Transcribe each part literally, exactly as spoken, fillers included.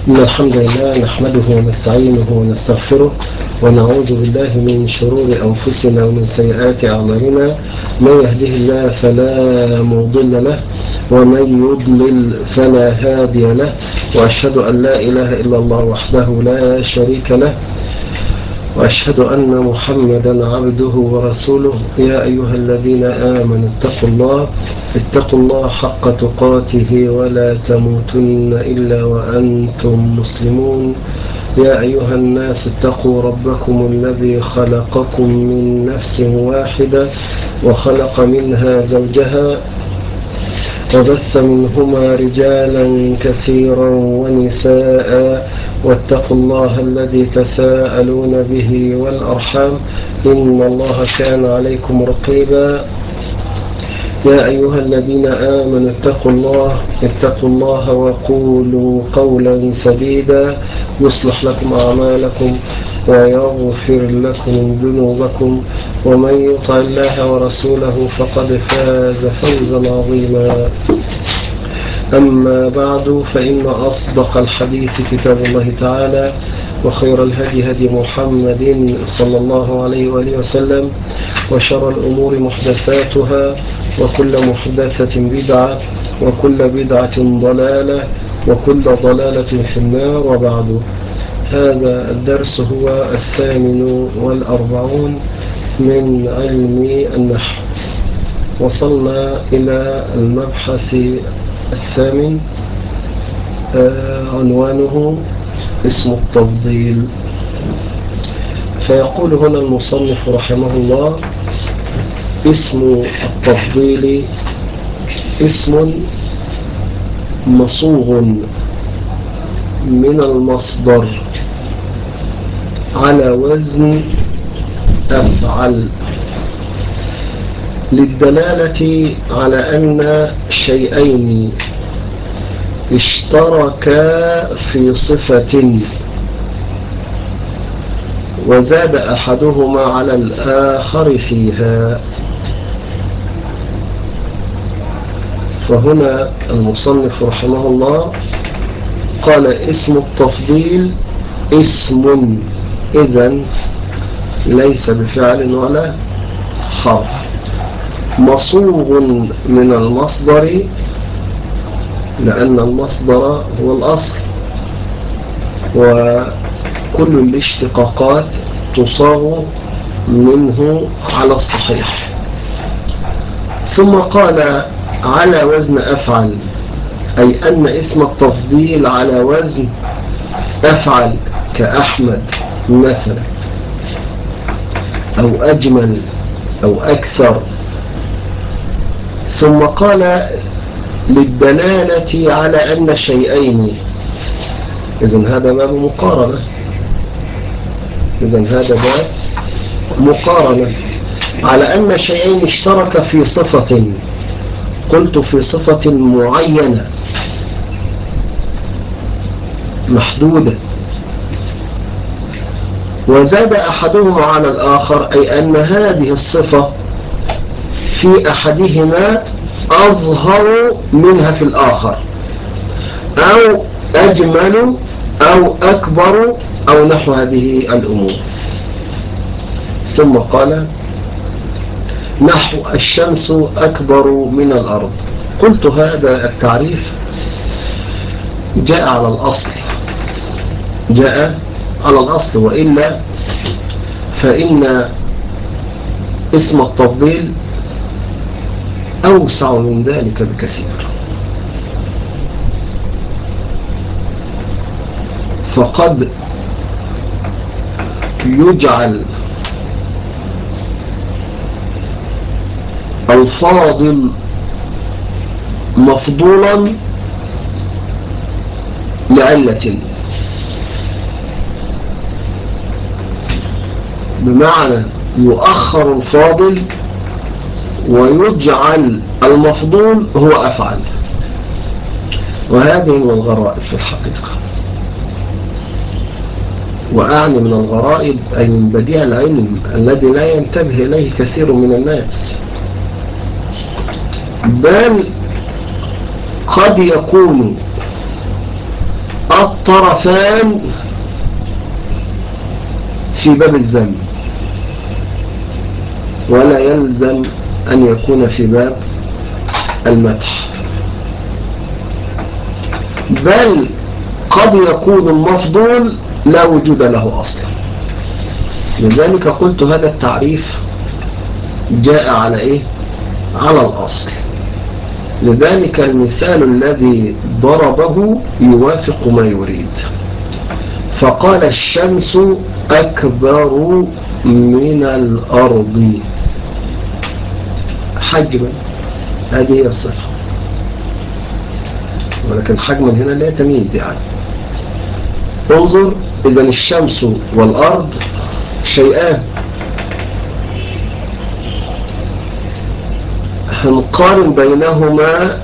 إن الحمد لله نحمده ونستعينه ونستغفره ونعوذ بالله من شرور أنفسنا ومن سيئات أعمالنا. من يهده الله فلا مضل له ومن يضلل فلا هادي له، وأشهد أن لا إله إلا الله وحده لا شريك له، وأشهد أن محمدا عبده ورسوله. يا أيها الذين آمنوا اتقوا الله اتقوا الله حق تقاته ولا تموتن إلا وأنتم مسلمون. يا أيها الناس اتقوا ربكم الذي خلقكم من نفس واحدة وخلق منها زوجها وبث منهما رجالا كثيرا ونساء، واتقوا الله الذي تساءلون به والأرحام إن الله كان عليكم رقيبا. يا أيها الذين آمنوا اتقوا الله اتقوا الله وقولوا قولا سديدا يصلح لكم أعمالكم ويغفر لكم ذنوبكم، ومن يطع الله ورسوله فقد فاز فوزا عظيما. أما بعد، فإن أصدق الحديث كتاب الله تعالى، وخير الهدي هدي محمد صلى الله عليه وآله وسلم، وشر الأمور محدثاتها، وكل محدثة بدعة، وكل بدعة ضلالة، وكل ضلالة في النار. وبعد، هذا الدرس هو الثامن والأربعون من علم النحو. وصلنا إلى المبحث الثامن، آه عنوانه اسم التفضيل. فيقول هنا المصنف رحمه الله: اسم التفضيل اسم مصوغ من المصدر على وزن أفعل، للدلالة على أن شيئين اشتركا في صفة وزاد أحدهما على الآخر فيها. فهنا المصنف رحمه الله قال: اسم التفضيل اسم، إذن ليس بفعل ولا حرف، مصوغ من المصدر، لأن المصدر هو الأصل، وكل الاشتقاقات تصاغ منه على الصحيح. ثم قال: على وزن أفعل، أي أن اسم التفضيل على وزن أفعل، كأحمد مثلا، أو أجمل، أو أكثر. ثم قال: للدلالة على أن شيئين، إذن هذا باب مقارنة، إذن هذا باب مقارنة على أن شيئين اشترك في صفة، قلت في صفة معينة محدودة، وزاد أحدهما على الآخر، أي أن هذه الصفة في أحدهما أظهر منها في الآخر، أو أجمل، أو أكبر، أو نحو هذه الأمور. ثم قال: نحو الشمس أكبر من الأرض. قلت هذا التعريف جاء على الأصل، جاء على الأصل، وإلا فإن اسم التفضيل أوسع من ذلك بكثير. فقد يجعل الفاضل مفضولا لعلة، بمعنى يؤخر الفاضل ويجعل المفضول هو أفعل. وهذه من الغرائب في الحقيقة، وأعني من الغرائب أي من بديع العلم الذي لا ينتبه إليه كثير من الناس، بل قد يكون الطرفان في باب الذم، ولا يلزم أن يكون في باب المدح، بل قد يكون المفضول لا وجود له أصلا. لذلك قلت هذا التعريف جاء على إيه؟ على الأصل. لذلك المثال الذي ضربه يوافق ما يريد. فقال الشمس أكبر من الأرض حجما، هذه هي الصفة، ولكن حجما هنا لا تمييز. يعني انظر، إذا الشمس والأرض شيئان، هنقارن بينهما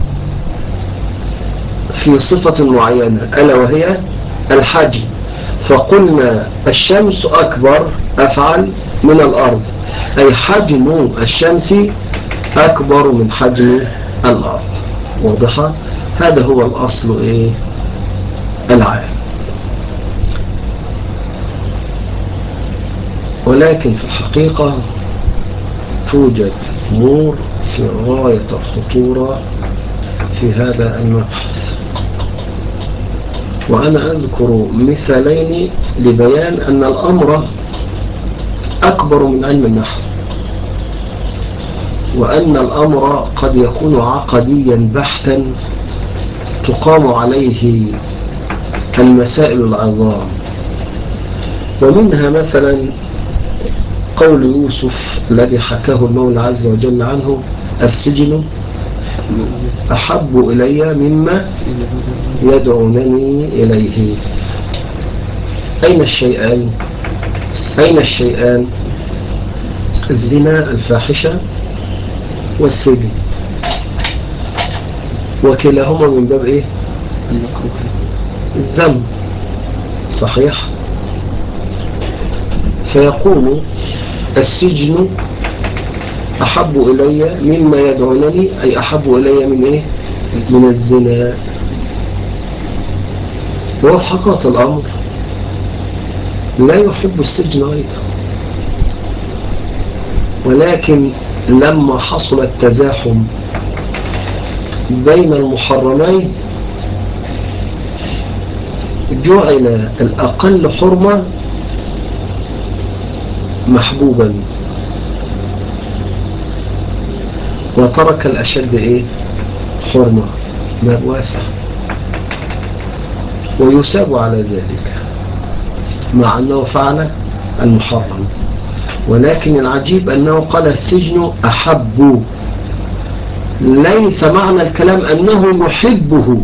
في صفة معينة ألا وهي الحجم، فقلنا الشمس أكبر أفعل من الأرض، أي حجم الشمس أكبر من حجم الأرض. واضحة؟ هذا هو الأصل إيه؟ العام. ولكن في الحقيقة توجد أمور في غاية الخطورة في هذا المبحث، وأنا أذكر مثالين لبيان أن الأمر أكبر من علم النحو، وأن الأمر قد يكون عقديا بحتا تقام عليه المسائل العظام. ومنها مثلا قول يوسف الذي حكاه المولى عز وجل عنه: السجن أحب إلي مما يدعونني إليه. أين الشيئان؟ أين الشيئان؟ الزنا الفاحشة والسجن، وكلاهما من باب إيه؟ الذنب. صحيح؟ فيقول السجن أحب إلي مما يدعونني، أي أحب إلي من إيه؟ من الزنا. وفي حقيقة الأمر لا يحب السجن أيضا، ولكن لما حصل التزاحم بين المحرمين جعل الأقل حرمة محبوبا، وترك الأشد إيه؟ حرمة، باب واسع، ويساب على ذلك مع أنه فعل المحرم. ولكن العجيب أنه قال السجن أحب، ليس معنى الكلام أنه يحبه،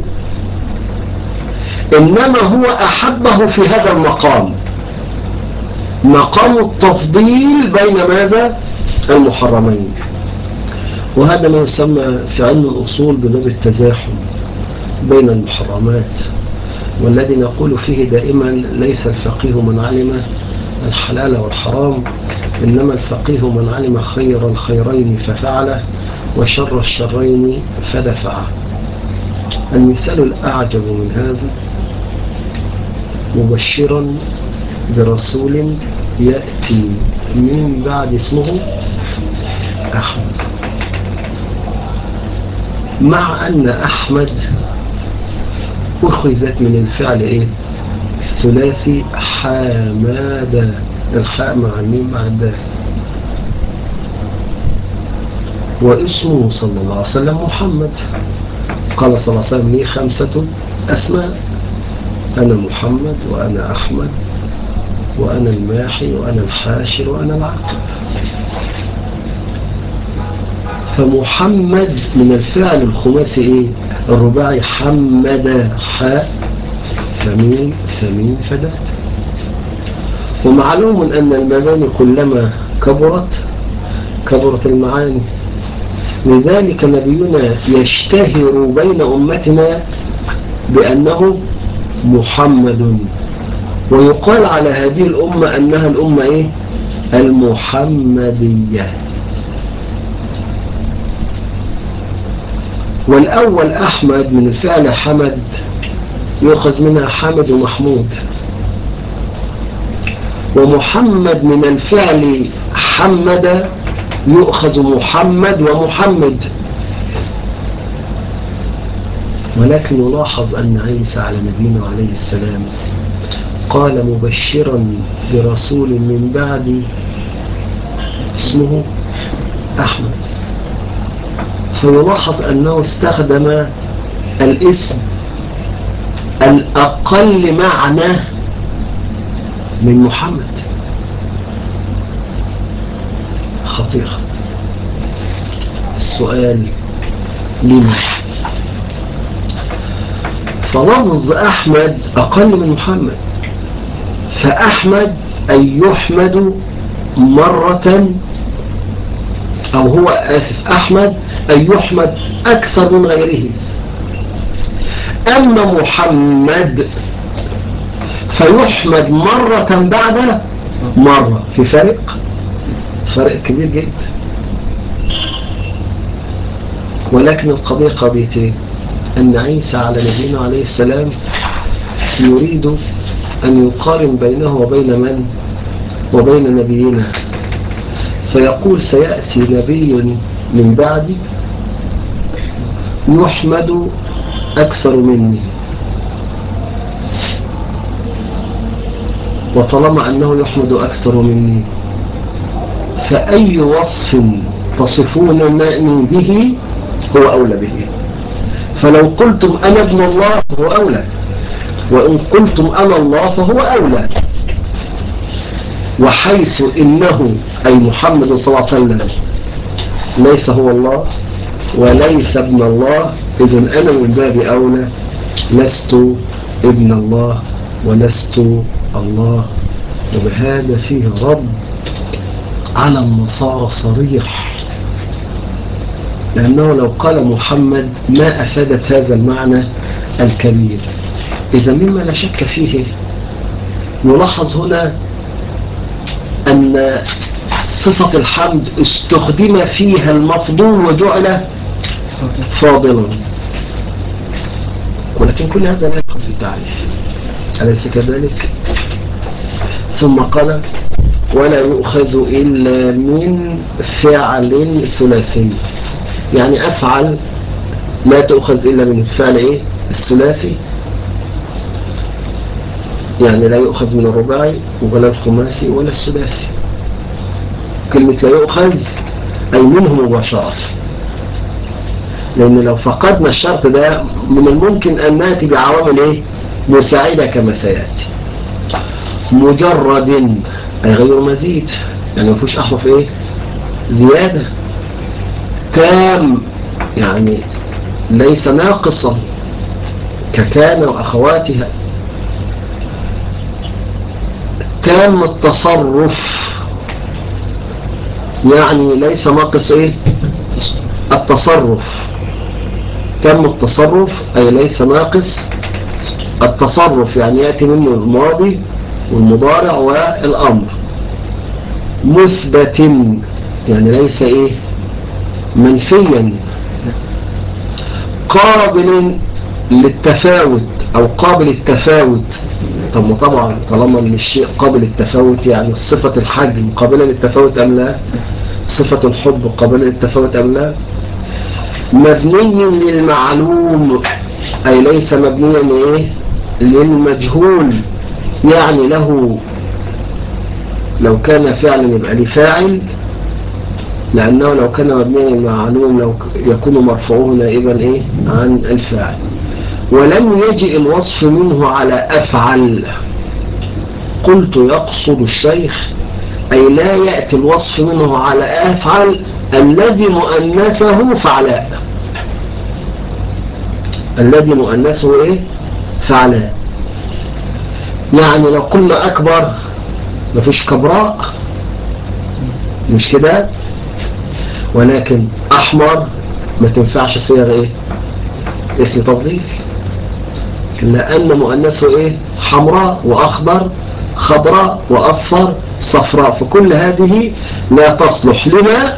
إنما هو أحبه في هذا المقام، مقام التفضيل بين ماذا؟ المحرمين. وهذا ما يسمى في علم الأصول بباب التزاحم بين المحرمات، والذي نقول فيه دائما: ليس الفقيه من علم الحلال والحرام، إنما الفقيه من علم خير الخيرين ففعله وشر الشرين فدفعه. المثال الأعجب من هذا: مبشرا برسول يأتي من بعد اسمه أحمد، مع أن أحمد أخذت من الفعل إيه؟ ثلاثي حمادة، الحاء مع الميم مع الدال، واسمه صلى الله عليه وسلم محمد. قال صلى الله عليه وسلم: لي خمسة أسماء، أنا محمد، وأنا أحمد، وأنا الماحي، وأنا الحاشر، وأنا العاقب. فمحمد من الفعل الخماسي إيه؟ الرباعي حمد، حاء فمين فمين فدات. ومعلوم أن المباني كلما كبرت كبرت المعاني، لذلك نبينا يشتهر بين أمتنا بأنه محمد، ويقال على هذه الأمة أنها الأمة إيه؟ المحمدية. والأول أحمد من الفعل حمد، يؤخذ منها حامد ومحمود، ومحمد من الفعل حمد يؤخذ محمد ومحمد. ولكن يلاحظ أن عيسى على نبينا عليه السلام قال مبشرا برسول من بعد اسمه أحمد، فيلاحظ أنه استخدم الاسم الأقل معنى من محمد. خطير. السؤال لما؟ فلفظ أحمد أقل من محمد، فأحمد أي يحمد مرة، أو هو آسف أحمد أي يحمد أكثر من غيره. أما محمد فيحمد مرة بعد مرة، في فرق فرق كبير جدا. ولكن القضية قضيتين، أن عيسى على نبينا عليه السلام يريد أن يقارن بينه وبين من؟ وبين نبينا، فيقول سيأتي نبي من بعدي يحمد أكثر مني، وطالما أنه يحمد أكثر مني فأي وصف تصفونني به هو أولى به. فلو قلتم أنا ابن الله فهو أولى، وإن قلتم أنا الله فهو أولى. وحيث إنه أي محمد صلى الله عليه وسلم ليس هو الله وليس ابن الله، إذن أنا من باب أولى لست ابن الله ولست الله. وبهذا فيه رد على النصارى صريح، لأنه لو قال محمد ما أفادت هذا المعنى الكبير. إذا مما لا شك فيه يلاحظ هنا أن صفة الحمد استخدم فيها المفضول وجعل فاضلا، ولكن كل هذا لا يدخل في التعريف، أليس كذلك؟ ثم قال ولا يؤخذ إلا من فعل ثلاثي، يعني أفعل لا تؤخذ إلا من الفعل إيه؟ الثلاثي، يعني لا يؤخذ من الرباعي ولا الخماسي ولا الثلاثي. كلمة لا يؤخذ أي منه مباشرة، لأن لو فقدنا الشرط ده من الممكن أن نأتي بعوامل إيه؟ مساعدة كما سيأتي. مجرد أي غير مزيد، يعني ما فيش أحرف إيه؟ زيادة. تام يعني ليس ناقصا ككان وأخواتها. تام التصرف يعني ليس ناقص إيه؟ التصرف. تم التصرف أي ليس ناقص التصرف، يعني يأتي منه الماضي والمضارع والأمر. مثبت يعني ليس إيه؟ منفيا. قابل للتفاوت أو قابل التفاوت. طب طبعا طالما من الشيء قابل التفاوت يعني صفة الحجم قابلة للتفاوت أم لا؟ صفة الحب قابلة للتفاوت أم لا؟ مبني للمعلوم أي ليس مبنيا إيه؟ للمجهول، يعني له لو كان فعلا يبقى لفاعل، لأنه لو كان مبنيا للمعلوم لو يكون مرفوعه نائبا إيه؟ عن الفاعل. ولم يجئ الوصف منه على أفعل. قلت يقصد الشيخ أي لا يأتي الوصف منه على أفعل الذي مؤنثه فعلاء، الذي مؤنثه إيه؟ فعلاء. يعني لو قلنا أكبر مفيش كبراء، مش كده؟ ولكن أحمر ما تنفعش صيغ إيه؟ اسم تفضيل، لأن مؤنثه إيه؟ حمراء وأخضر، خضراء وأصفر، صفراء، فكل هذه لا تصلح لما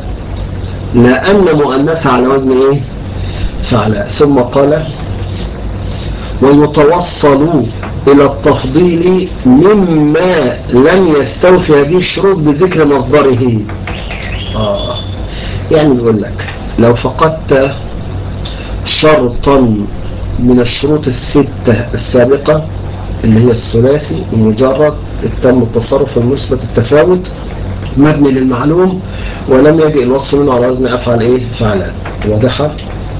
لأن مؤنثها على وزن إيه؟ فعلاء. ثم قال ويتوصل إلى التفضيل مما لم يستوفي هذه الشروط بذكر مصدره. آه. يعني بيقول لك لو فقدت شرطا من الشروط الستة السابقة اللي هي الثلاثي ومجرد التم التصرف المثبت التفاوت مبني للمعلوم ولم يجئ الوصف منه على وزن أفعل إيه فعلا. واضحة؟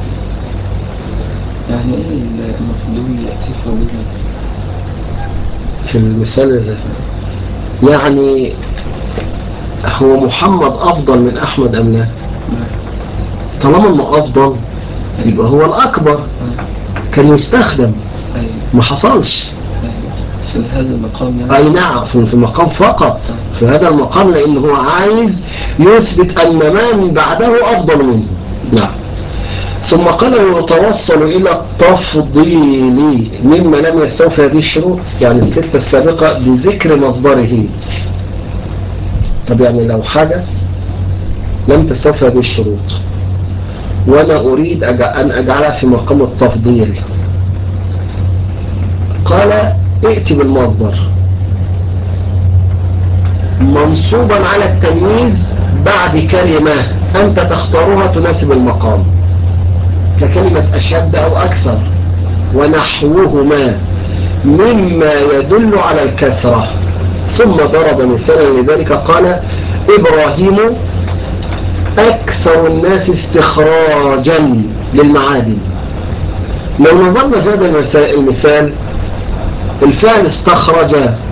يعني إيه المفضول يأتي فضيلا في المثال يعني هو محمد أفضل من أحمد أم لا؟ طالما أنه أفضل يبقى هو الأكبر، كان يستخدم ما حصلش في هذا المقام يعني. أي نعم في المقام فقط في هذا المقام، لأنه هو عايز يثبت أن من بعده أفضل منه. نعم. ثم قال يتوصل إلى التفضيل مما لم يستوفي هذه الشروط يعني الستة السابقة بذكر مصدره. طب يعني لو حاجة لم تستوفي هذه الشروط وأنا أريد أن أجعلها في مقام التفضيل، قال ائتي بالمصدر منصوبا على التمييز بعد كلمة أنت تختارها تناسب المقام ككلمة أشد أو أكثر ونحوهما مما يدل على الكثرة. ثم ضرب مثالا لذلك قال إبراهيم أكثر الناس استخراجا للمعادن. لو نظرنا في هذا المثال الفعل استخرج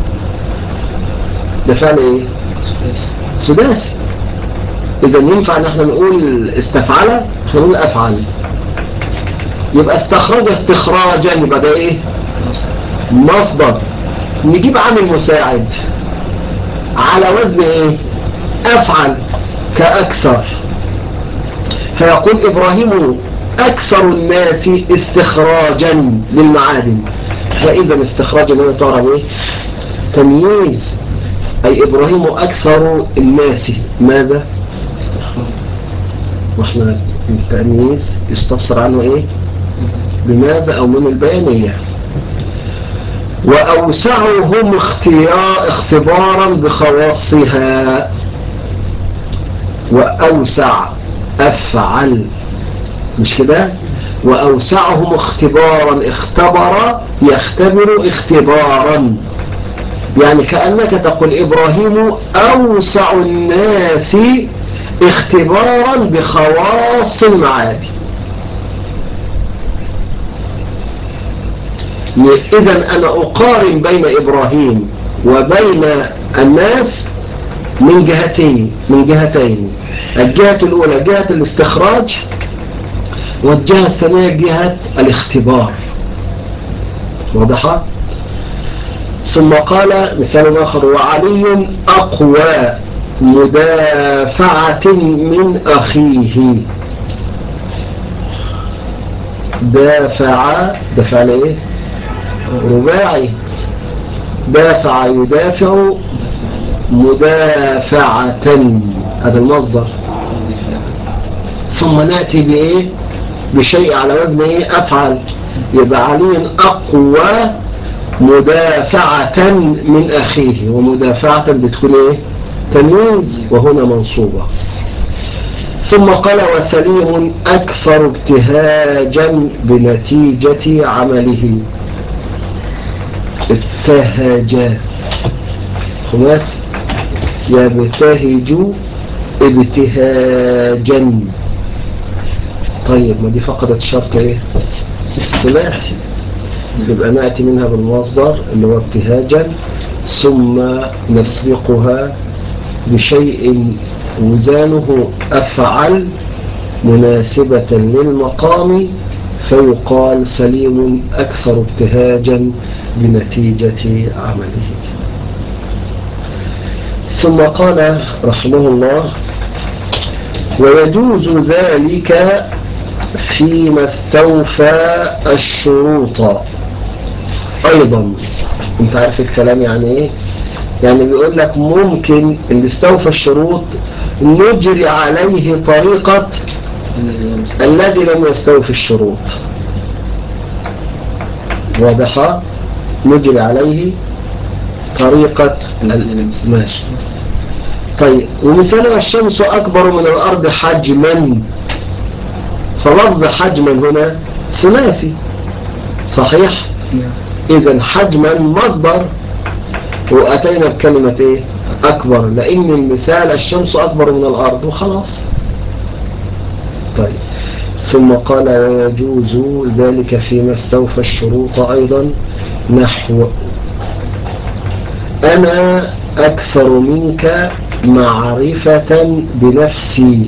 ده فعل ايه؟ سداسي. اذا ينفع ان احنا نقول استفعل احنا نقول افعل، يبقى استخرج استخراجا يبقى ده ايه؟ مصدر. نجيب عامل مساعد على وزن ايه؟ افعل كأكثر، فيقول إبراهيم أكثر الناس استخراجا للمعادن. فإذا استخراجا هنا تعرف إيه؟ تمييز، أي إبراهيم أكثر الناس ماذا؟ واحنا التمييز يستفسر عنه إيه؟ بماذا أو من البيانية. وأوسعهم اختيار اختبارا بخواصها. وأوسع أفعل مش كده؟ وأوسعهم اختبارا اختبر يختبر اختبارا، يعني كأنك تقول إبراهيم أوسع الناس اختبارا بخواص المعادي. إذن أنا أقارن بين إبراهيم وبين الناس من جهتين من جهتين الجهة الأولى جهة الاستخراج والجهة الثانية جهة الاختبار. واضحة؟ ثم قال مثال آخر وعلي أقوى مدافعة من أخيه. دافع دفع ليه؟ رباعي. دافع يدافع مدافعة هذا المصدر. ثم نأتي بإيه؟ بشيء على وزن إيه؟ أفعل. يبقى علي أقوى مدافعة من أخيه، ومدافعة بتكون إيه؟ تمييز وهنا منصوبة. ثم قال وسليم أكثر ابتهاجا بنتيجة عمله. ابتهج خلاص يبتهج ابتهاجا. طيب ما دي فقدت شرط ايه؟ ثلاثي. يبقى نأتي منها بالمصدر اللي هو ابتهاجا ثم نسبقها بشيء وزانه أفعل مناسبة للمقام فيقال سليم أكثر ابتهاجا بنتيجة عمله. ثم قال رحمه الله ويجوز ذلك فيما استوفى الشروط أيضا. انت عارف الكلام يعني ايه؟ يعني بيقول لك ممكن اللي استوفى الشروط نجري عليه طريقة الذي لم يستوفي الشروط. واضحة نجري عليه طريقة ماشي. طيب ومثال الشمس أكبر من الأرض حجما، فلفظ حجما هنا ثلاثي صحيح؟ إذن حجما مصدر، وأتينا بكلمة إيه؟ أكبر، لأن المثال الشمس أكبر من الأرض وخلاص. طيب ثم قال ويجوز ذلك فيما استوفى الشروط أيضا، نحو أنا أكثر منك معرفة بنفسي.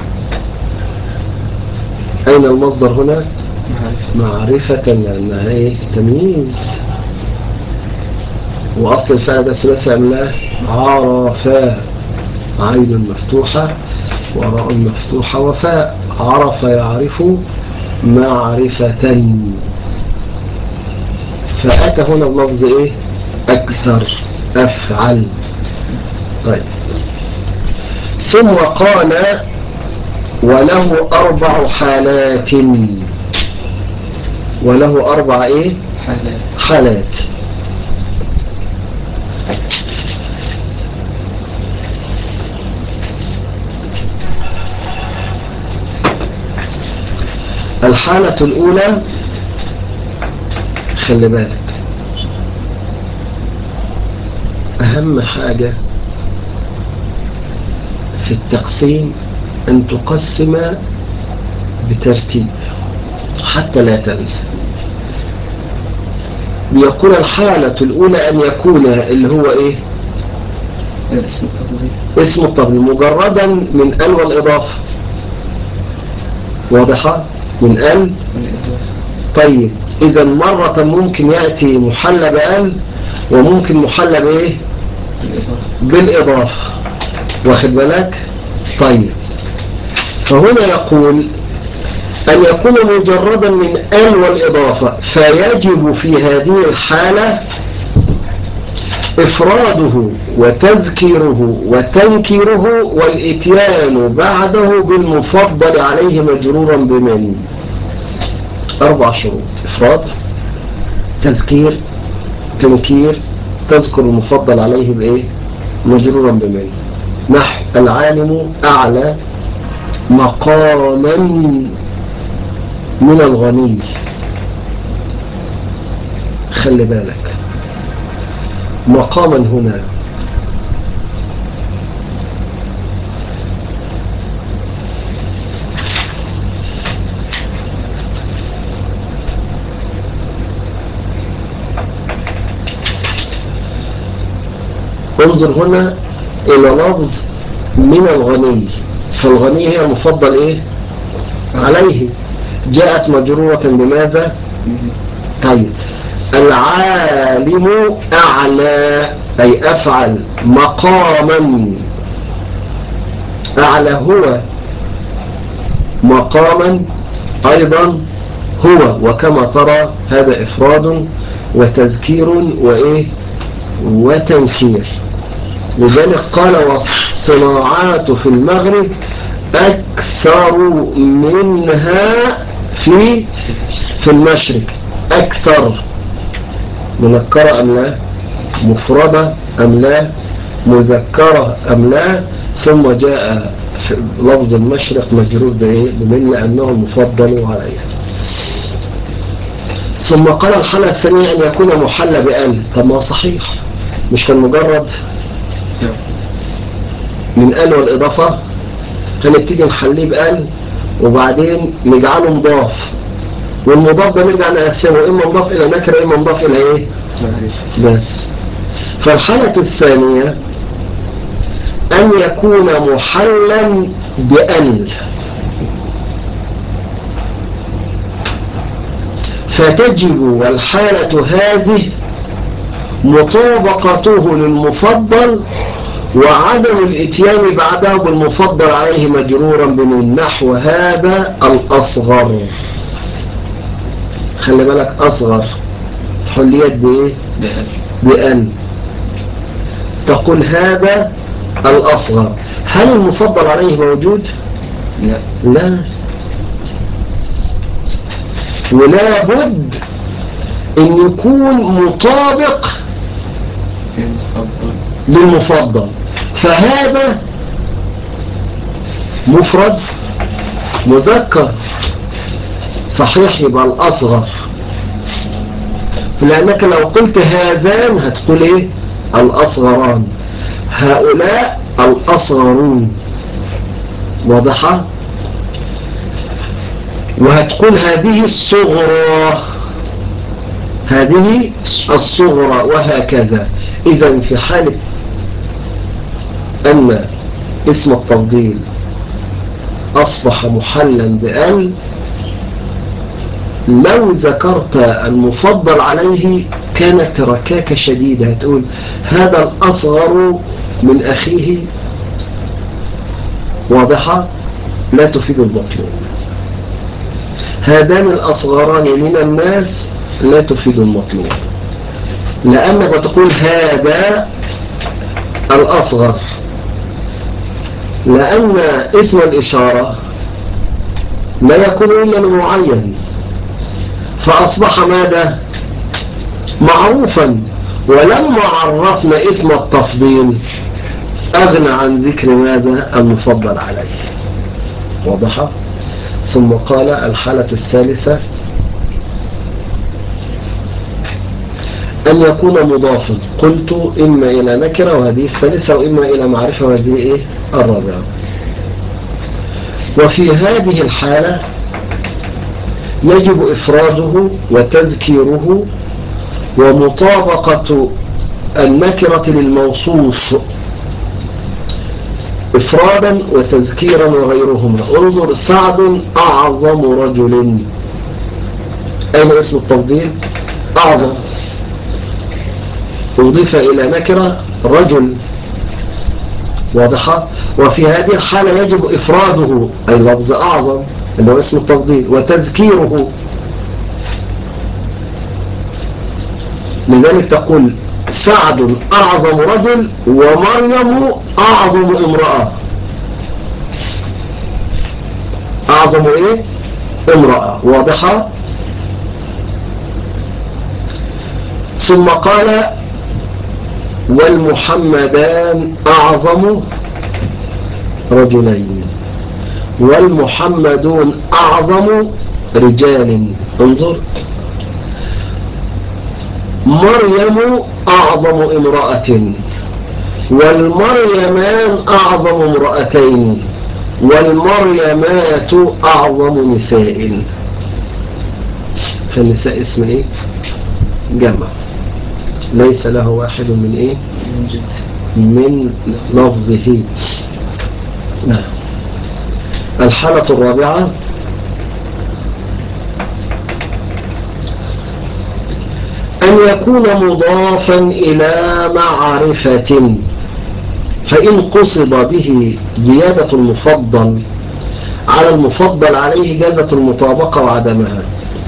أين المصدر هنا؟ معرفة، لأنها إيه؟ تمييز، وأصل الفعل ده ثلاثي عملاه عرفا، عين مفتوحة وراء مفتوحة وفاء، عرف يعرف معرفة، فأتى هنا اللفظ إيه؟ أكثر، أفعل. طيب ثم قال وله أربع حالات، وله أربع إيه؟ حالات, حالات. الحالة الأولى خلي بالك أهم حاجة في التقسيم أن تقسم بترتيب حتى لا تنسى. بيقول الحالة الأولى أن يكون اللي هو إيه؟ اسم التفضيل، اسم التفضيل مجردا من ال والإضافة، واضحة؟ من ال. طيب إذا مرة ممكن يأتي محلى بال وممكن محلى بإيه؟ بالإضافة، واخد بالك؟ طيب فهنا يقول أن يكون مجردا من ال والإضافة، فيجب في هذه الحالة إفراده وتذكيره وتنكيره والإتيان بعده بالمفضل عليه مجرورا بمن. أربع شروط: إفراد، تذكير، تنكير، تذكر المفضل عليه بإيه؟ مجرورا بمن. نحو العالم أعلى مقاما من الغني. خلي بالك مقاما هنا انظر هنا إلى لفظ من الغني، فالغني هي مفضل إيه؟ عليه، جاءت مجرورة بماذا؟ طيب العالم أعلى أي أفعل مقاما، أعلى هو مقاما أيضا هو، وكما ترى هذا إفراد وتذكير وإيه وتنكير. لذلك قال والصناعات في المغرب أكثر منها في في المشرق. أكثر منكرة أم لا؟ مفردة أم لا؟ مذكرة أم لا؟ ثم جاء في لفظ المشرق مجرور بإيه؟ بمن لأنه المفضل عليه. ثم قال الحالة الثانية أن يكون محلى بأل. طب ما صحيح، مش كان مجرد من أل والإضافة؟ هنبتدي نحليه بأل وبعدين نجعله مضاف، والمضاف ده نرجع نقسمه إما مضاف إلى نكرة إما مضاف إلى إيه؟ بس. فالحالة الثانية أن يكون محلا بأل، فتجب والحالة هذه مطابقته للمفضل وعدم الاتيان بعده بالمفضل عليه مجرورا بمن. نحو هذا الأصغر. خلي بالك أصغر حليت بإيه؟ بأن. تقول هذا الأصغر، هل المفضل عليه موجود؟ لا لا، ولا بد ان يكون مطابق للمفضل، فهذا مفرد مذكر صحيح يبقى الأصغر، لأنك لو قلت هذان هتقول ايه؟ الأصغران، هؤلاء الأصغرون، واضحة؟ وهتقول هذه الصغرى، هذه الصغرى، وهكذا. إذا في حالة أن اسم التفضيل أصبح محلا بأل، لو ذكرت المفضل عليه كانت ركاكة شديدة، تقول هذا الأصغر من أخيه، واضحة؟ لا تفيد المطلوب. هذان الأصغران من الناس لا تفيد المطلوب، لأنك تقول هذا الأصغر، لأن اسم الإشارة لا يكون إلا المعين، فأصبح ماذا؟ معروفا. ولما عرفنا اسم التفضيل أغنى عن ذكر ماذا؟ المفضل عليه، واضحة؟ ثم قال الحالة الثالثة أن يكون مضافا، قلت إما إلى نكرة وهذه الثالثة، وإما إلى معرفة وهذه إيه؟ الرابعة. وفي هذه الحالة يجب إفراده وتذكيره ومطابقة النكرة للموصوف إفرادا وتذكيرا وغيرهما. انظر سعد أعظم رجل، أين اسم التفضيل؟ أعظم، أضيف إلى نكرة رجل، واضحة؟ وفي هذه الحالة يجب إفراده أي لفظ أعظم اللي هو اسم التفضيل وتذكيره. لذلك تقول سعد أعظم رجل ومريم أعظم امرأة. أعظم إيه؟ امرأة، واضحة؟ ثم قال والمحمدان أعظم رجلين والمحمدون أعظم رجال. انظر، مريم أعظم امرأة والمريمان أعظم امرأتين والمريمات أعظم نساء. فالنساء اسم ايه؟ جمع ليس له واحد من ايه؟ من لفظه. نعم. الحالة الرابعة أن يكون مضافا إلى معرفة، فإن قصد به زيادة المفضل على المفضل عليه جازت المطابقة وعدمها،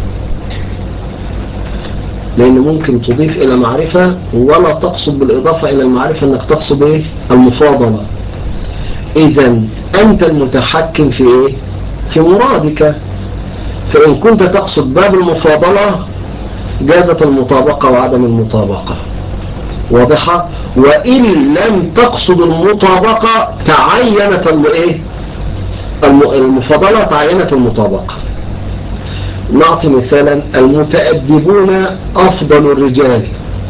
لأن ممكن تضيف إلى معرفة ولا تقصد بالإضافة إلى المعرفة أنك تقصد إيه؟ المفاضلة. إذن أنت المتحكم في إيه؟ في مرادك. فإن كنت تقصد باب المفاضلة جازت المطابقة وعدم المطابقة، واضحة؟ وإن لم تقصد المطابقة تعينت الإيه؟ المفاضلة تعينت المطابقة. نعطي مثالا المتأدبون أفضل الرجال.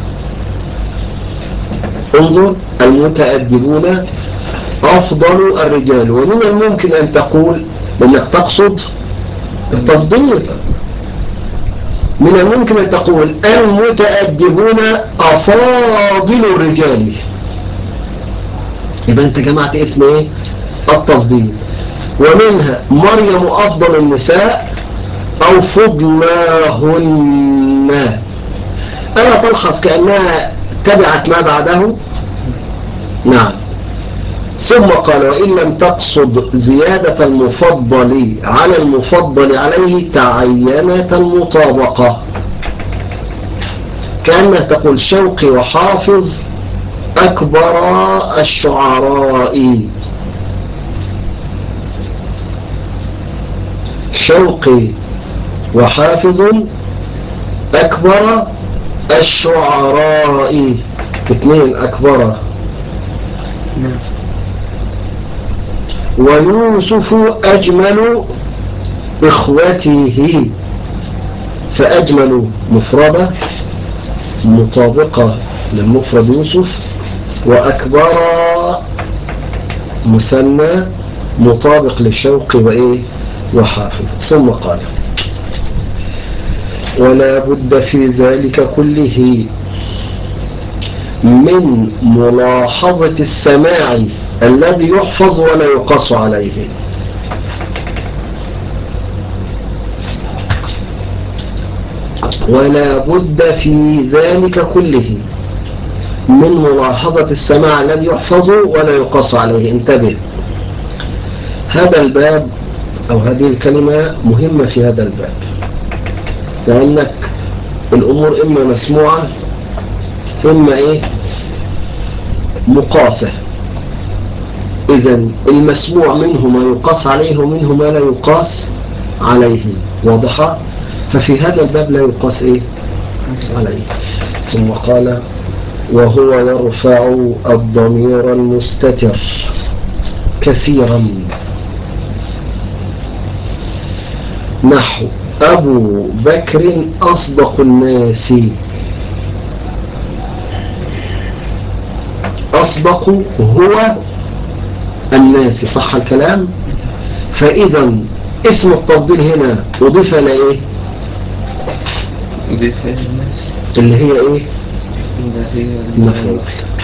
انظر، المتأدبون أفضل الرجال، ومن الممكن أن تقول أنك تقصد التفضيل، من الممكن أن تقول المتأدبون أفاضل الرجال، يبقى أنت جمعت اسم إيه؟ التفضيل. ومنها مريم أفضل النساء أو فضلاهن. ألا تلحظ كأنها تبعت ما بعده؟ نعم. ثم قال وإن لم تقصد زيادة المفضل على المفضل عليه تعينت المطابقة، كأنها تقول شوقي وحافظ أكبر الشعراء. شوقي وحافظ أكبر الشعراء. اثنين أكبر. نعم. ويوسف أجمل إخوته. فأجمل مفردة مطابقة للمفرد يوسف، وأكبر مثنى مطابق للشوق وإيه وحافظ. ثم قال: ولا بد في ذلك كله من ملاحظة السماع الذي يحفظ ولا يقاس عليه. ولا بد في ذلك كله من ملاحظة السماع الذي يحفظ ولا يقاس عليه. انتبه، هذا الباب أو هذه الكلمة مهمة في هذا الباب، لأنك الأمور إما مسموعة إما إيه مقاسة. إذن المسموع منه ما يقاس عليه ومنه ما لا يقاس عليه. واضحة؟ ففي هذا الباب لا يقاس إيه عليه. ثم قال: وهو يرفع الضمير المستتر كثيرا، نحو أبو بكر أصدق الناس. أصدق هو الناس، صح الكلام؟ فإذا اسم التفضيل هنا أضيف لإيه؟ أضيف الناس اللي هي إيه؟ اللي هي المفعول.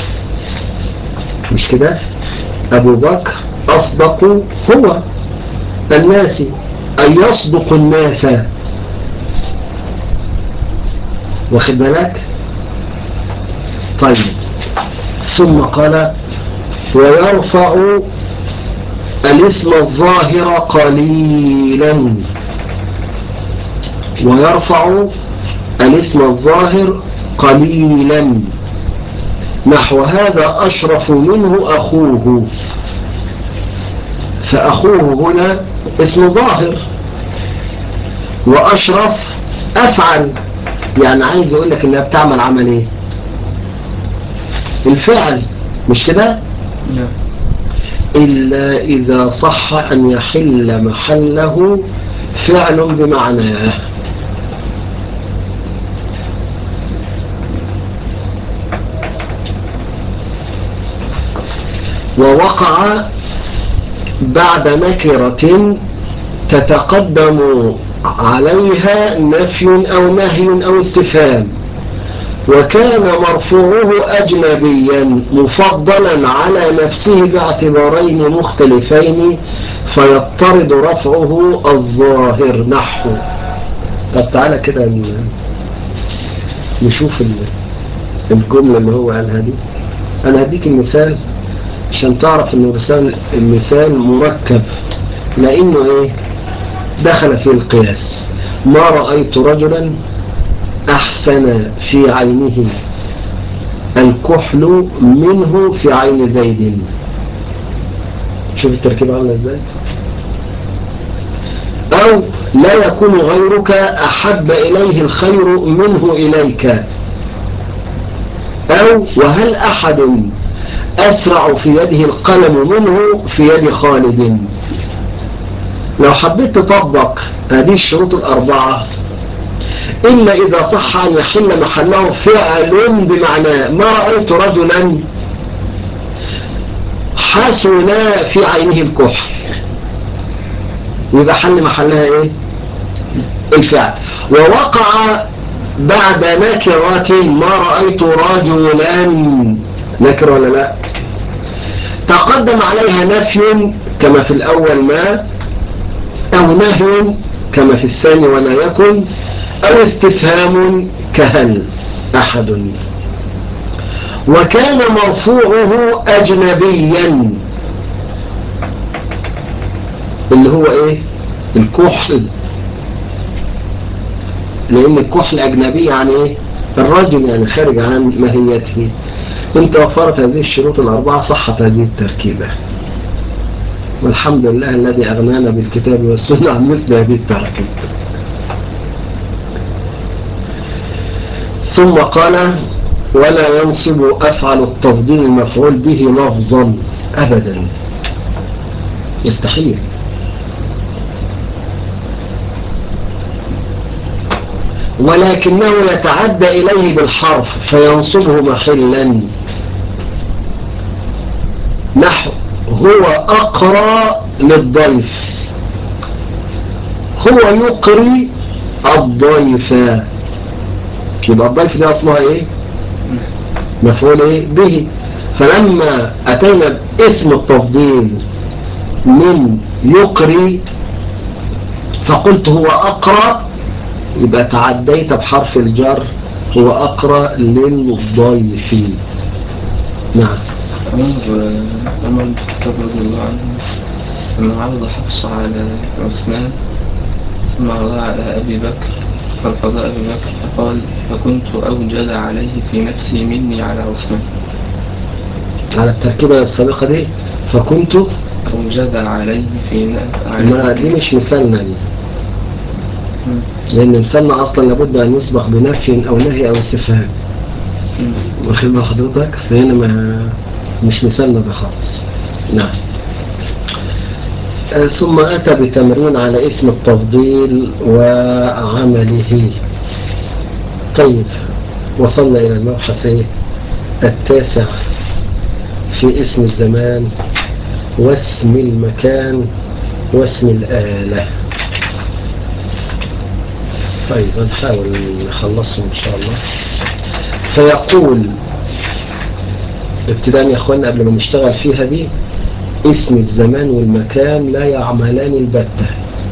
مش كده؟ أبو بكر أصدق هو الناس، أن يصدق الناس. واخد بالك؟ طيب، ثم قال: ويرفع الاسم الظاهر قليلا. ويرفع الاسم الظاهر قليلا، نحو هذا أشرف منه أخوه. فأخوه هنا اسم ظاهر، وأشرف أفعل، يعني عايز يقول لك إنها بتعمل عمل إيه؟ الفعل، مش كده؟ نعم. إلا إذا صح أن يحل محله فعل بمعناه. ووقع بعد نكرة تتقدم عليها نفي أو نهي أو استفهام، وكان مرفوعه أجنبيا مفضلا على نفسه باعتبارين مختلفين، فيضطرد رفعه الظاهر. نحو. طب تعالى كده نشوف الجملة اللي هو قالها دي. أنا هديك المثال عشان تعرف أن المثال مركب، لأنه إيه دخل في القياس. ما رأيت رجلا أحسن في عينه الكحل منه في عين زيد. شوف التركيب عامله ازاي. أو لا يكون غيرك أحب إليه الخير منه إليك. أو وهل أحد أسرع في يده القلم منه في يد خالد. لو حبيت تطبق هذه الشروط الأربعة، إلا إذا صح أن يحل محله فعل بمعنى ما رأيت رجلا حسن في عينه الكحل، وإذا حل محلها إيه الفعل. ووقع بعد نكرة ما رأيت رجلا، نكر ولا لا؟ تقدم عليها نفي كما في الأول ما، أو نهي كما في الثاني ولا يكن، أو استفهام كهل أحد. وكان مرفوعه أجنبيا، اللي هو إيه الكحل، لأن الكحل أجنبي يعني إيه الرجل، يعني خارج عن ماهيته. انت وفرت هذه الشروط الأربعة صحت هذه التركيبة، والحمد لله الذي أغنانا بالكتاب والسنة عن مثل هذه التركيبة. ثم قال ولا ينصب أفعل التفضيل المفعول به لفظا أبدا، يستحيل. ولكنه يتعدى إليه بالحرف فينصبه محلا، نحو هو أقرى للضيف، هو يقري الضيف، يبقى الضيف ده أصلها إيه؟ مفعول إيه؟ به. فلما أتينا باسم التفضيل من يقري فقلت هو أقرى، يبقى تعديت بحرف الجر هو أقرى للضيف. نعم. عمر عمر بن الخطاب رضي الله عنه لما عرض حفص على عثمان ثم عرض على أبي بكر فرفض أبي بكر فقال فكنت أوجد عليه في نفسي مني على عثمان، على التركيبة السابقة دي فكنت أوجد عليه في ما دي مش مثالنا دي، مم. لأن مثالنا أصلا لابد أن يسبق بنفي أو نهي أو استفهام، واخد بال حضرتك؟ فهنا ما مش مثالنا ده خالص. نعم. آه ثم أتى بتمرين على اسم التفضيل وعمله. طيب وصلنا إلى المبحث التاسع في اسم الزمان واسم المكان واسم الآلة. طيب نحاول نخلصهم إن شاء الله. فيقول ابتداء يا أخوانا قبل ما نشتغل فيها دي، اسم الزمان والمكان لا يعملان البتة،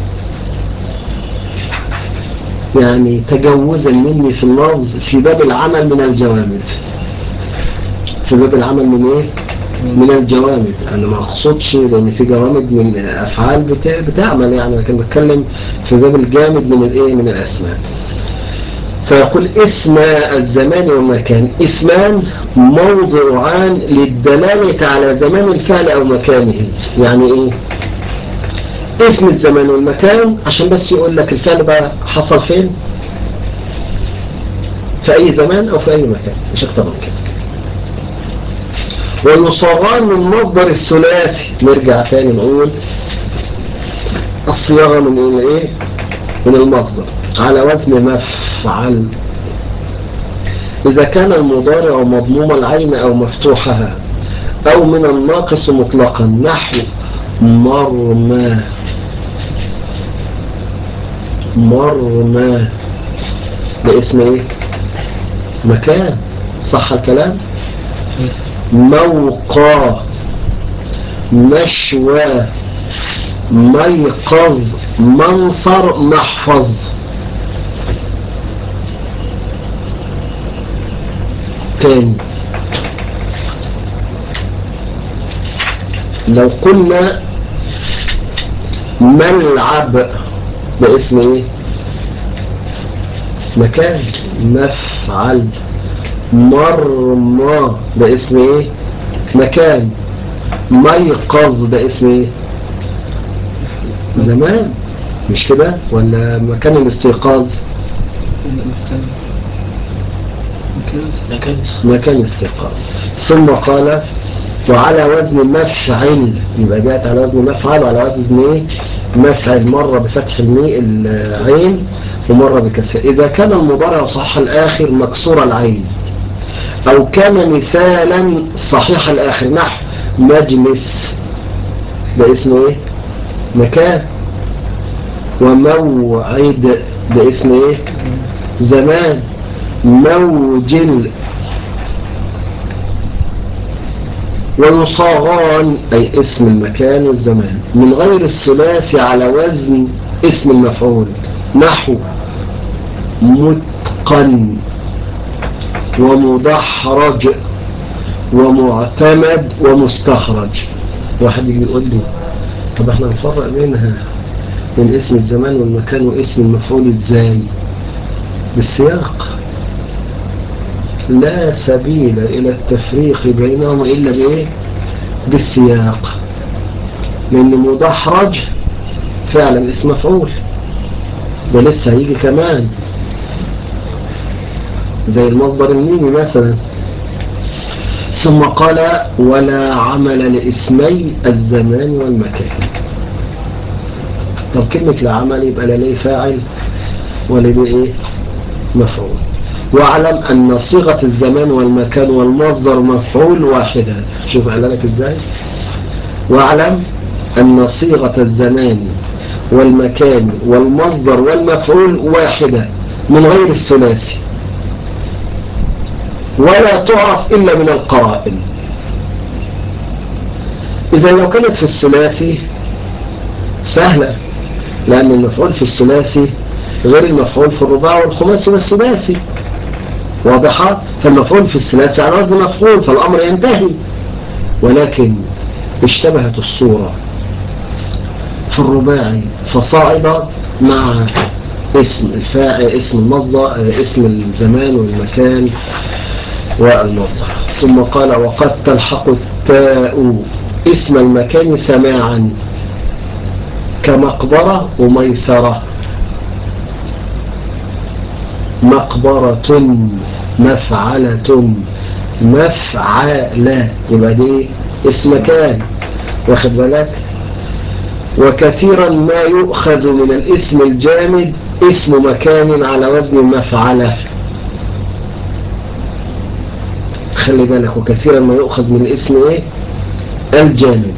يعني تجوزا مني في اللفظ في باب العمل من الجوامد، في باب العمل من ايه؟ من الجوامد. انا ما اقصدش لان في جوامد من افعال بتاع بتعمل، يعني لكن بتكلم في باب الجامد من الايه؟ من الاسماء. فيقول اسم الزمان والمكان اسمان موضوعان للدلالة على زمان الفعل او مكانه. يعني ايه اسم الزمان والمكان؟ عشان بس يقول لك الفعل ده حصل فين في اي زمان او في اي مكان، مش اكتر من كده. ويصاغان من مصدر الثلاثي، نرجع تاني نقول الصياغة من ايه؟ من المصدر على وزن مفعل. إذا كان المضارع مضموم العين أو مفتوحها أو من الناقص مطلقا، نحو مرمى، مرمى ده اسم ايه؟ مكان، صح الكلام؟ موقع، مشوى، ميقظ، منصر، محفظ. تاني لو قلنا ملعب ده اسم ايه؟ مكان، مفعل. مرمى ده اسم ايه؟ مكان. ميقظ ده اسم ايه؟ زمان، مش كده؟ ولا مكان الاستيقاظ؟ مكان الاستيقاظ. ثم قال وعلى وزن مفعل، يبقى جاءت على وزن مفعل وعلى وزن ايه؟ مفعل، مرة بفتح العين ومرة بكسر. إذا كان المضارع صح الآخر مكسور العين أو كان مثالا صحيح الآخر، نحو مجلس ده اسمه ايه؟ مكان. وموعد ده اسم ايه؟ زمان. موجل. ويصاغان أي اسم المكان والزمان من غير الثلاثي على وزن اسم المفعول، نحو متقن ومدحرج ومعتمد ومستخرج. واحد يجي يقول لي طب احنا نفرق بينها من اسم الزمان والمكان واسم المفعول ازاي؟ بالسياق. لا سبيل الى التفريق بينهم الا بايه؟ بالسياق. لان مدحرج فعلا اسم مفعول، ده لسه هيجي كمان. زي المصدر الميمي مثلا. ثم قال ولا عمل لاسمي الزمان والمكان. طب كلمة لا عمل يبقى لا ليه فاعل ولا ليه ايه مفعول. واعلم ان صيغة الزمان والمكان والمصدر مفعول واحدة. شوف قال لك ازاي. واعلم ان صيغة الزمان والمكان والمصدر والمفعول واحدة من غير الثلاثي، ولا تعرف الا من القرائن. اذا لو كانت في الثلاثي سهلة، لان المفعول في الثلاثي غير المفعول في الرباعي والخماسي والسداسي، واضحة. فالمفعول في الثلاثي على وزن مفعول فالامر ينتهي. ولكن اشتبهت الصورة في الرباعي فصاعد مع اسم الفاعل، اسم المصدر، اسم الزمان والمكان والمصدر. ثم قال وقد تلحق التاء اسم المكان سماعا كمقبرة وميسرة. مقبرة مفعلة مفعلة يبقى دي اسم مكان، واخد بالك. وكثيرا ما يؤخذ من الاسم الجامد اسم مكان على وزن مفعلة. خلي بالك، وكثيرا ما يؤخذ من الاسم ايه الجامد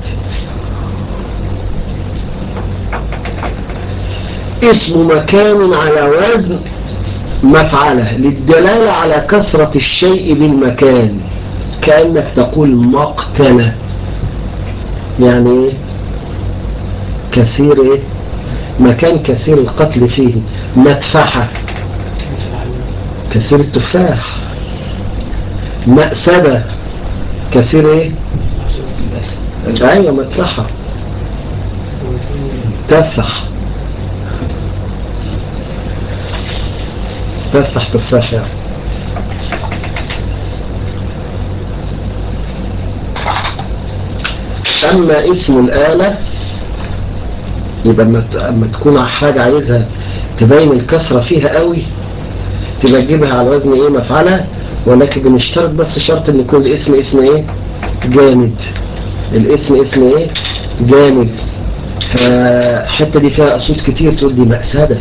اسم مكان على وزن مفعلة للدلالة على كثرة الشيء بالمكان، كأنك تقول مقتلة، يعني ايه كثير ايه مكان كثير القتل فيه. مدفحة كثير التفاح. مأسدة كثير ايه ايوه مدفحة تفح تفح تفاح يعني. اما اسم الآلة يبقى اما تكون حاجة عايزها تبين الكسرة فيها قوي تبقى تجيبها على وزن ايه مفعلة، ولكن بنشترط بس شرط ان يكون الاسم اسم ايه جامد. الاسم اسم ايه جامد. فالحتة دي فيها اصوات كتير تقول دي مأسدة،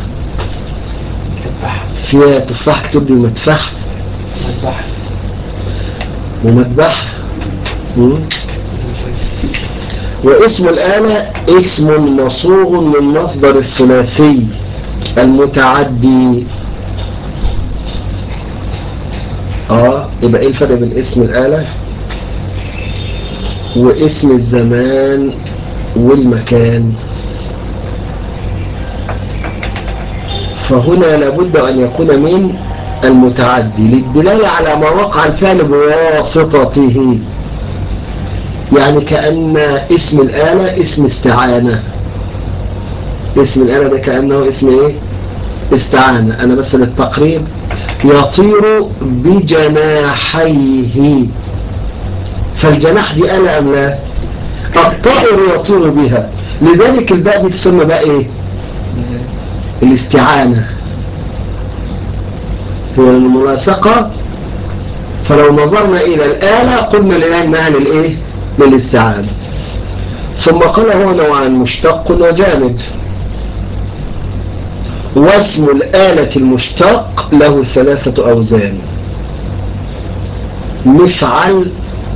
فيها تفاح تقول دي مدفح ومدبح. واسم الآلة اسم مصوغ من مصدر الثلاثي المتعدي. اه يبقى ايه الفرق بين اسم الآلة واسم الزمان والمكان؟ فهنا لابد ان يكون من المتعدي للدلالة على ما وقع الفعل بواسطته. يعني كأن اسم الآلة اسم استعانة. اسم الآلة ده كأنه اسم ايه استعانة. انا بس للتقريب يطير بجناحيه، فالجناح دي آلة ام لا؟ الطائر يطير بها، لذلك الباء دي تسمى بقى ايه الاستعانة، هي الملاصقة. فلو نظرنا الى الآلة قلنا لله انها للايه للاستعانة. ثم قال هو نوعان مشتق وجامد. واسم الآلة المشتق له ثلاثة أوزان. مفعل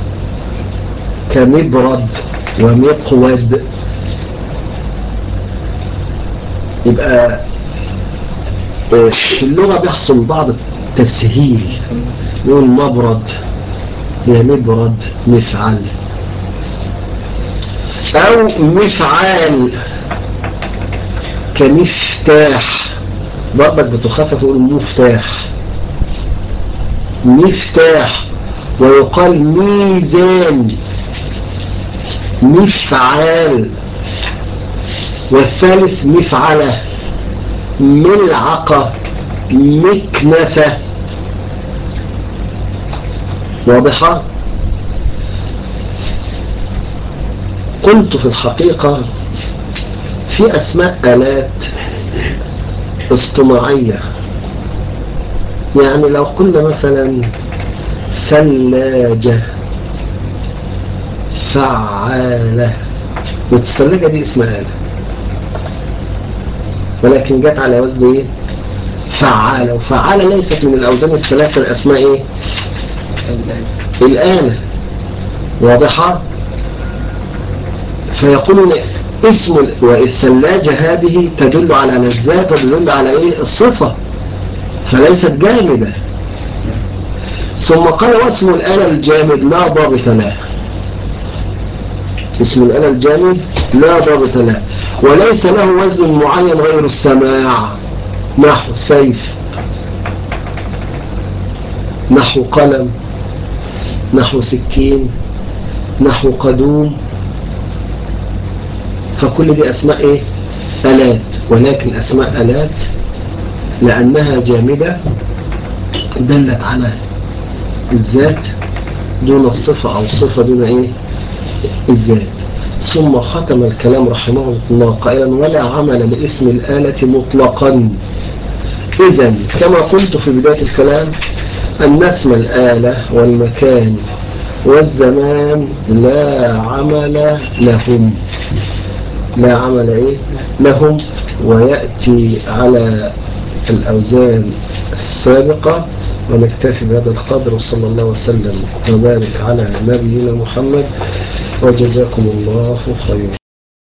كمبرد ومقود. يبقى في اللغة بيحصل بعض التسهيل، يقول مبرد يا مبرد مفعل، أو مفعال كمفتاح، برضك بتخفف يقول مفتاح مفتاح. ويقال ميزان مفعال. والثالث مفعلة ملعقة مكنسة. واضحة؟ قلت في الحقيقة في أسماء آلات اصطناعية يعني لو قلنا مثلا ثلاجة، فعالة، والثلاجة دي اسمها آلة ولكن جت على وزن ايه؟ فعالة. وفعالة ليست من الأوزان الثلاثة الأسماء ايه؟ الآلة. واضحة؟ فيقولون اسم والثلاجة هذه تدل على الذات وتدل على ايه؟ الصفة، فليست جامدة. ثم قال واسم الآلة الجامد لا ضابط له. اسم الآلة الجامد لا ضابط له وليس له وزن معين غير السماع، نحو سيف، نحو قلم، نحو سكين، نحو قدوم. فكل دي أسماء إيه؟ آلات، ولكن أسماء آلات لأنها جامدة دلت على الذات دون الصفة أو الصفة دون إيه؟ الذات. ثم ختم الكلام رحمه الله قائلا ولا عمل لاسم الآلة مطلقا. إذن كما قلت في بداية الكلام أن اسم الآلة والمكان والزمان لا عمل لهم، لا عمل إيه؟ لهم. ويأتي على الأوزان السابقة. ونكتفي بهذا القدر وصلى الله وسلم وبارك على نبينا محمد وجزاكم الله خيرا.